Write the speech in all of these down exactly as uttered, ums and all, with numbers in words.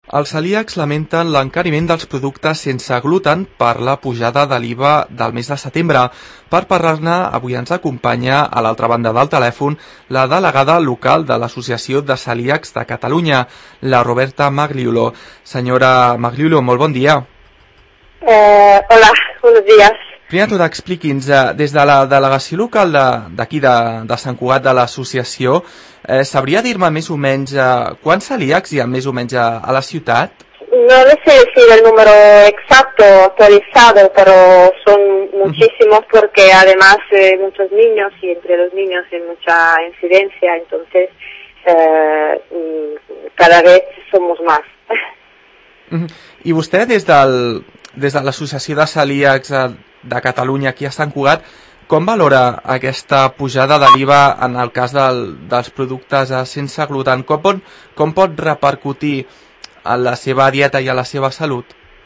Els celíacs lamenten l'encariment dels productes sense gluten per la pujada de l'I V A del mes de setembre. Per parlar-ne, avui ens acompanya a l'altra banda del telèfon la delegada local de l'Associació de Celíacs de Catalunya, la Roberta Magliulo. Senyora Magliulo, molt bon dia. Eh, hola, buenos días. Primer de tot, expliqui'ns, eh, des de la delegació local d'aquí de, de, de Sant Cugat de l'associació, eh, sabria dir-me més o menys eh, quants celíacs hi ha més o menys a, a la ciutat? No le sé decir el número exacto actualizado, pero son muchísimos porque además eh, muchos niños y entre los niños hay mucha incidencia, entonces eh, cada vez somos más. I vostè des del, des de l'Associació de Celíacs de Catalunya aquí a Sant Cugat, com valora aquesta pujada de l'I V A en el cas del, dels productes sense gluten? Com pot, com pot repercutir a la seva dieta y a la seva salud?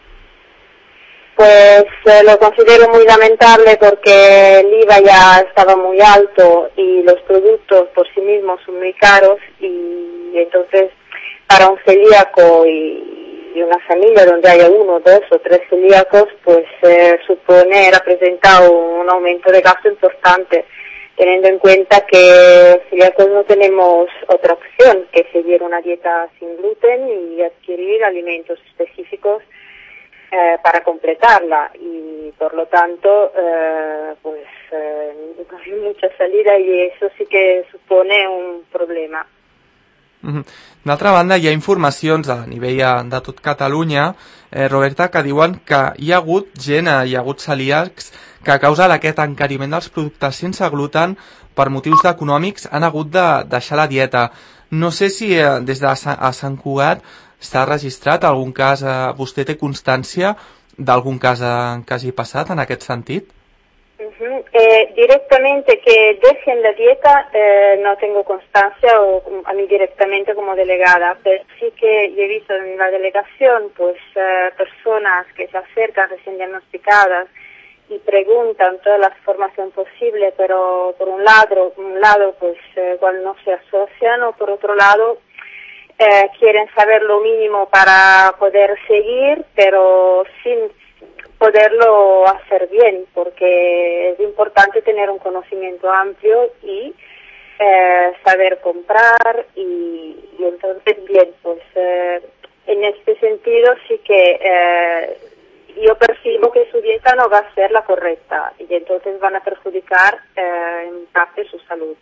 Pues eh, lo considero muy lamentable porque el I V A ya estaba muy alto y los productos por sí mismos son muy caros y entonces para un celíaco y, y una familia donde haya uno, dos o tres celíacos, pues eh, supone, representa un aumento de gasto importante, teniendo en cuenta que celíacos no tenemos otra opción que seguir una dieta sin gluten y adquirir alimentos específicos eh, para completarla, y por lo tanto eh, pues eh, no hay mucha salida y eso sí que supone un problema. D'altra banda, hi ha informacions a nivell de tot Catalunya, eh, Roberta, que diuen que hi ha hagut gent, hi ha hagut celíacs que a causa d'aquest encariment dels productes sense gluten, per motius econòmics, han hagut de deixar la dieta. No sé si eh, des de a Sant Cugat s'ha registrat algun cas, eh, vostè té constància d'algun cas eh, que hagi passat en aquest sentit? Uh-huh. eh, directamente que dejen la dieta eh, no tengo constancia, o a mí directamente como delegada, pero sí que he visto en la delegación pues eh, personas que se acercan recién diagnosticadas y preguntan toda la información posible, pero por un lado, un lado pues eh, igual no se asocian, o por otro lado eh, quieren saber lo mínimo para poder seguir, pero sin poderlo hacer bien, porque es importante tener un conocimiento amplio y eh, saber comprar y, y entonces bien, pues eh, en este sentido sí que eh, yo percibo que su dieta no va a ser la correcta y entonces van a perjudicar eh, en parte su salud.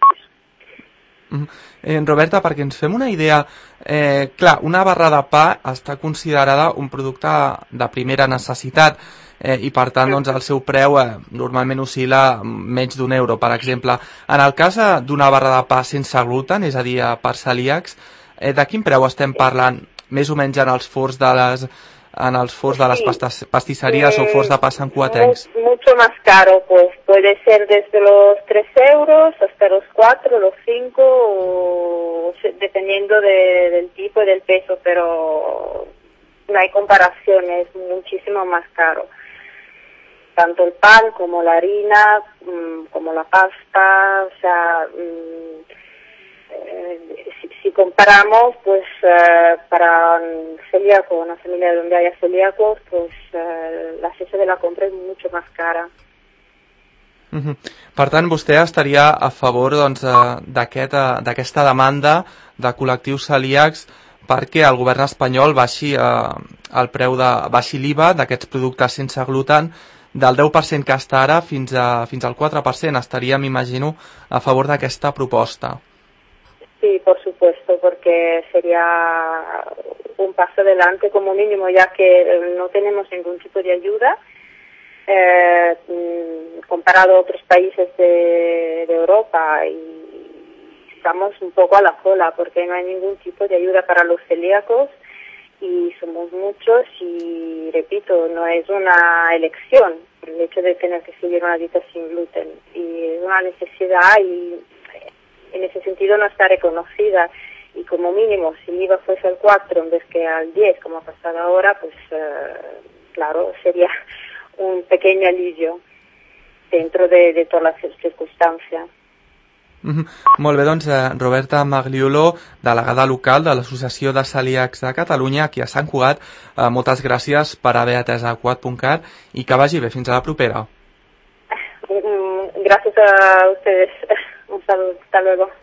Eh, Roberta, perquè ens fem una idea, eh, clar, una barra de pa està considerada un producte de primera necessitat, eh, i per tant doncs, el seu preu eh, normalment oscil·la menys d'un euro, per exemple. En el cas eh, d'una barra de pa sense gluten, és a dir, per celíacs, eh, de quin preu estem parlant? Més o menys en els forns de les en els forns de les pastas, pastisseries eh, o forns de pa santcugatencs? Mucho más caro, pues puede ser desde los tres euros hasta los cuatro, los cinco, o, dependiendo de, del tipo y del peso, pero no hay comparación, es muchísimo más caro. Tanto el pan como la harina, como la pasta, o sea, eh, si, si comparamos, pues eh, para un celíaco, una familia donde haya celíacos, pues eh, la cesta de la compra es mucho más cara. Uh-huh. Per tant, vostè estaria a favor doncs, d'aquesta aquest, demanda de col·lectius celíacs perquè el govern espanyol baixi, eh, el preu de, baixi l'I V A d'aquests productes sense gluten del deu per cent que està ara fins, a, fins al quatre per cent. Estaria, m'imagino, a favor d'aquesta proposta. Sí, por supuesto, porque sería un paso adelante como mínimo, ya que no tenemos ningún tipo de ayuda eh, comparado a otros países de, de Europa, y estamos un poco a la cola porque no hay ningún tipo de ayuda para los celíacos y somos muchos y, repito, no es una elección el hecho de tener que seguir una dieta sin gluten, y es una necesidad y en ese sentido no está reconocida, y como mínimo si el I V A fuese al cuatro en vez que al diez como ha pasado ahora, pues eh, claro, sería un pequeño alivio dentro de, de todas las circunstancias. Mm-hmm. Molt bé, doncs eh, Roberta Magliolò, delegada local de l'Associació de Celíacs de Catalunya, aquí a Sant Cugat, eh, moltes gràcies per haver atès a Cugat punt cat i que vagi bé, fins a la propera. Gracias a ustedes. Un saludo, hasta luego.